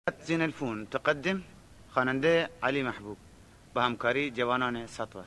زين الفون تقدم خواننده علی محبوب با همکاری جوانان سطوه.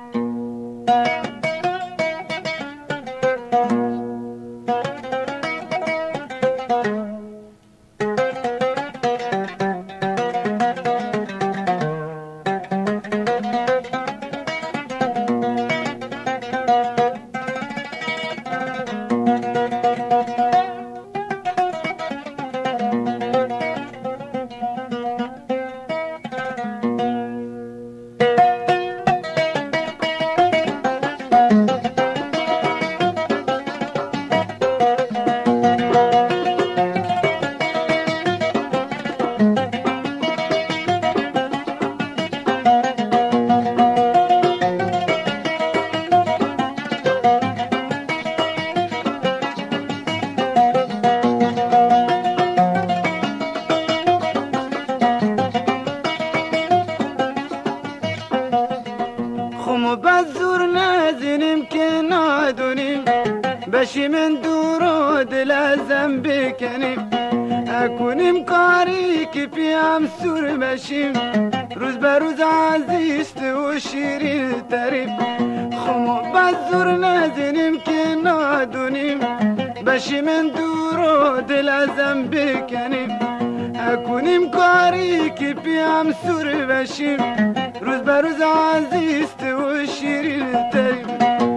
بزور نازنم که نادونیم بشی من دورو دل ازم بکنیم اکنیم کاری که پیام سور بشیم روز به روز عزیزت و شیرین تریم خمو بزور نازنم که نادونیم بشی من دورو دل ازم بکنیم اکنیم کاری که پیام سور بشیم روز به روز عزیزت و شیرین تریم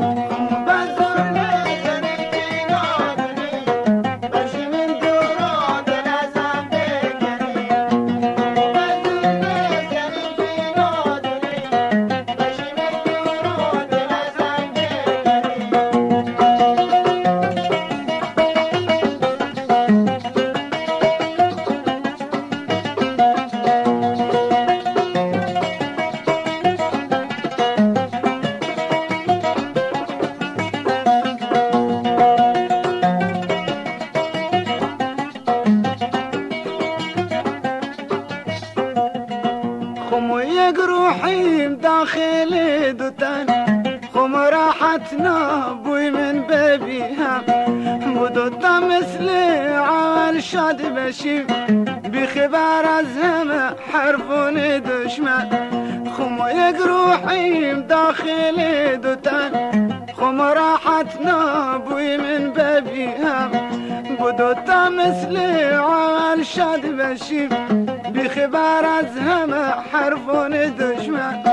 یک روحیم داخل دوتن خم راحتنا بوی من ببیهم بودوتا مثل عمل شاد بشیم بیخبر از همه حرفون دشمن خم یک روحیم داخل دوتن خم راحتنا بوی من ببیهم بودوتا مثل عمل شاد بشیم بیخبر از همه حرفون دشمن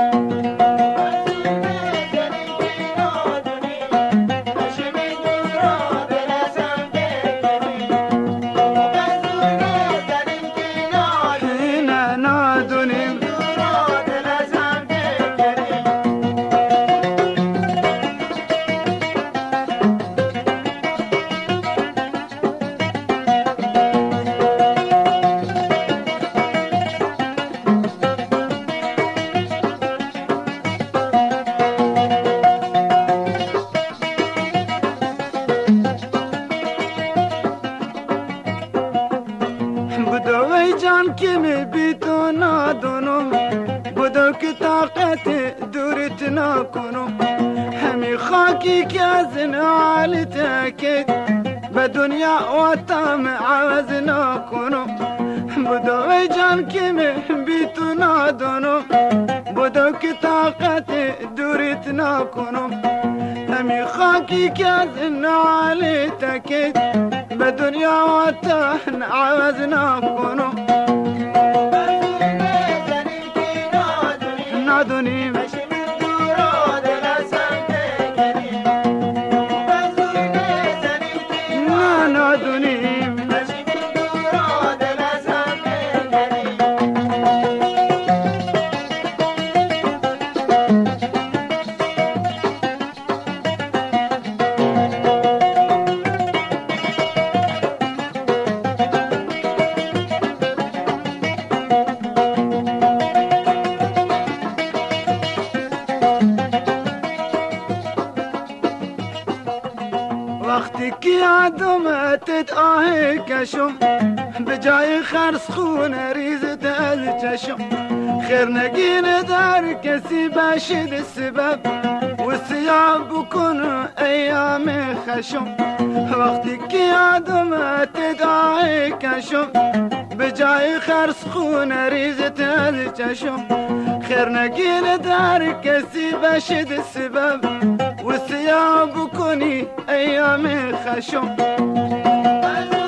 جان که می بی تو نادونم بودو که طاقت دورت نکنم همی خاکی که از نعال تاکید به دنیا و تام عوض نکنم بودو جان که می بی تو نادونم بودو که طاقت دورت نکنم همی خاکی که از نعال تاکید به دنیا و تام عوض نکنم نادونیم وقتی که عدمتت آه کشم به جای خرس خون ریزت از چشم خیر نگین در کسی باشد سبب و سیاه بکن ایام خشم وقتی که عدمتت آه کشم بجای خرس خون ریزت از چشم خیر نگیر در کسی بشد سبب و سیاه بکنی ایام خشم